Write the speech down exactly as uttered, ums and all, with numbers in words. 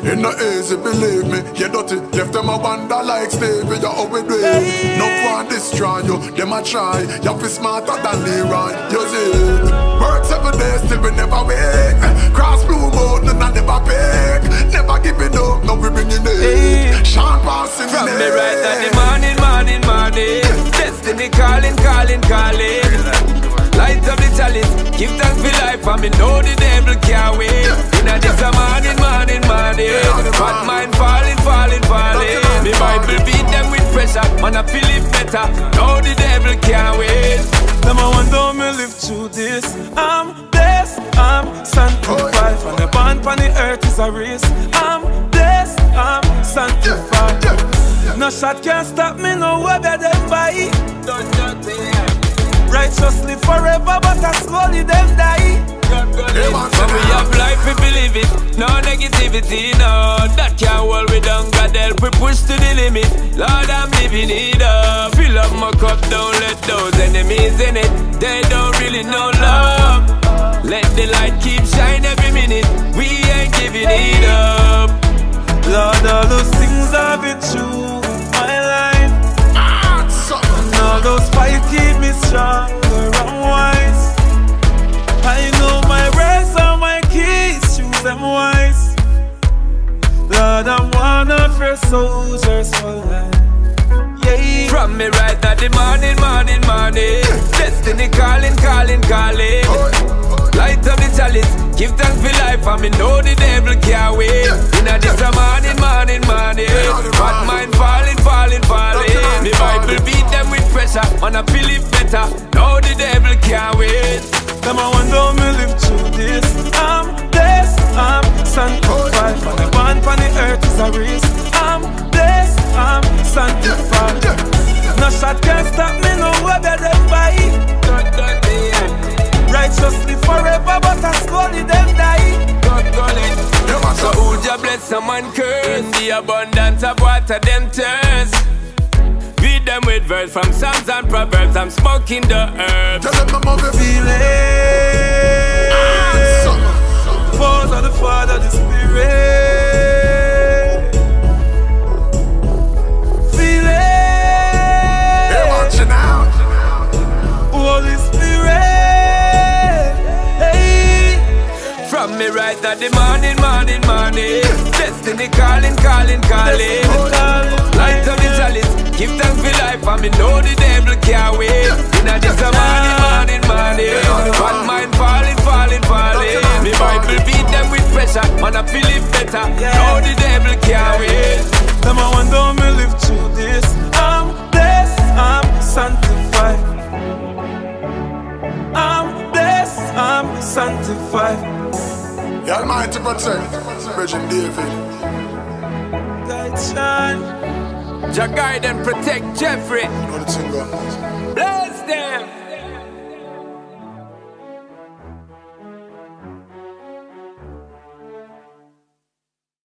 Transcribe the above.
It not easy, believe me. You dirty, left them a wonder like Stevie. You how we do it. No one destroy you, them a try. You feel smarter than Leroy. You see, work seven days till we never wake. Cross blue mountain and never pick. Never giving up, no we bringing it. Sean passing from me right at the morning, morning, morning. Destiny calling, calling, calling. Light up the chalice, give thanks for life, and me know the devil can't wait. Inna this a morning, morning, morning. Bad mind falling, falling, falling. Me Bible beat them with pressure, man I feel it better. Know the devil can't wait. Them I wonder how me live through this. I'm blessed, I'm sanctified. From the bond on the earth is a race. I'm blessed, I'm sanctified. No shot can stop me, no way better than by. Righteously forever, but I slowly them die. When we have life, we believe it. No negativity, no. That can't hold we down. God help we push to the limit. Lord, I'm living it up. Fill up my cup, don't let those enemies in it. They don't really know love. Let the light keep shine every minute. We ain't giving it up. Lord, all those things I've been through my life. And all those fights keep me stronger and wise. I know my words are my keys, choose them wise. Lord, I'm one of your soldiers for life. Yeah. From me right at the morning, morning, morning. Destiny calling, calling, calling. Light up the chalice, give thanks for life, and me know the devil can't wait. Inna this a morning, morning, morning. Bad mind falling, falling, falling. Me Bible beat them with pressure, man I feel it better. Know the devil can't wait. Them I wonder how me live through this. I'm blessed, I'm sanctified. From the bond on the earth is a race. I'm blessed, I'm sanctified. No shot can stop me, no way better than by. Righteously forever, but I slowly them die. So who ya bless, someone curse. In the abundance of water, them thirst. Feed them with verse from Psalms and Proverbs. I'm smoking the earth. Tell them I'm over feeling. Pause of the Father, the Spirit. Feeling. They want you now. Holy Spirit. From me right at the morning, morning, morning. Destiny calling, calling, calling. Light up the chalice, give thanks for life, and me know the devil can't wait. Inna this a morning, morning, morning. Bad mind falling, falling, falling. Me Bible beat them with pressure, man I feel it better. Know the devil can't wait. Them I wonder how me live through this. I'm blessed, I'm sanctified. I'm blessed, I'm sanctified. The Almighty protect, Virgin David. Guide shine. Jah guide and protect Jeffrey. You know the thing, God.